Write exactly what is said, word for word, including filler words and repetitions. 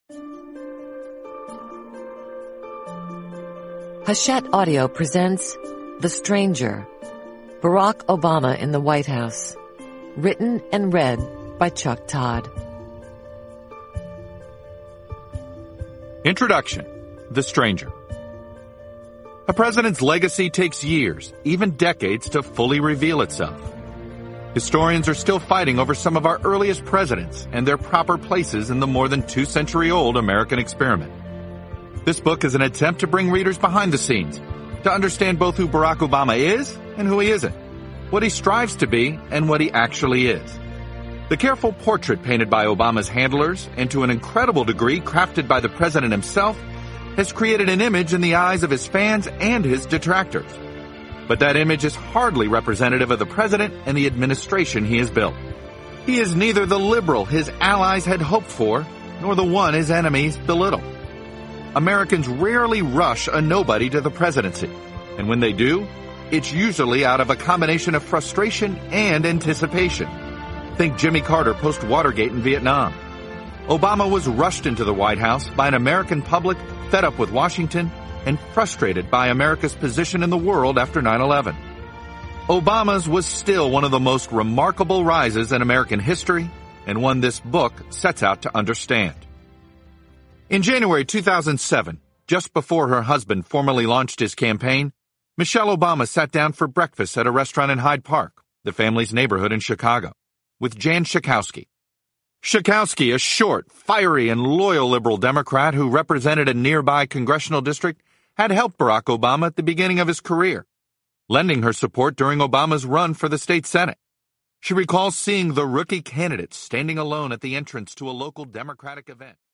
Hachette Audio presents The Stranger, Barack Obama in the White House. Written and read by Chuck Todd. Introduction: The Stranger. A president's legacy takes years, even decades, to fully reveal itself. Historians are still fighting over some of our earliest presidents and their proper places in the more than two-century-old American experiment. This book is an attempt to bring readers behind the scenes, to understand both who Barack Obama is and who he isn't, what he strives to be and what he actually is. The careful portrait painted by Obama's handlers, and to an incredible degree crafted by the president himself, has created an image in the eyes of his fans and his detractors. But that image is hardly representative of the president and the administration he has built. He is neither the liberal his allies had hoped for, nor the one his enemies belittle. Americans rarely rush a nobody to the presidency, and when they do, it's usually out of a combination of frustration and anticipation. Think Jimmy Carter post-Watergate in Vietnam. Obama was rushed into the White House by an American public fed up with Washington and frustrated by America's position in the world after nine eleven. Obama's was still one of the most remarkable rises in American history, and one this book sets out to understand. In January two thousand seven, just before her husband formally launched his campaign, Michelle Obama sat down for breakfast at a restaurant in Hyde Park, the family's neighborhood in Chicago, with Jan Schakowsky. Schakowsky, a short, fiery, and loyal liberal Democrat who represented a nearby congressional district, had helped Barack Obama at the beginning of his career, lending her support during Obama's run for the state Senate. She recalls seeing the rookie candidate standing alone at the entrance to a local Democratic event.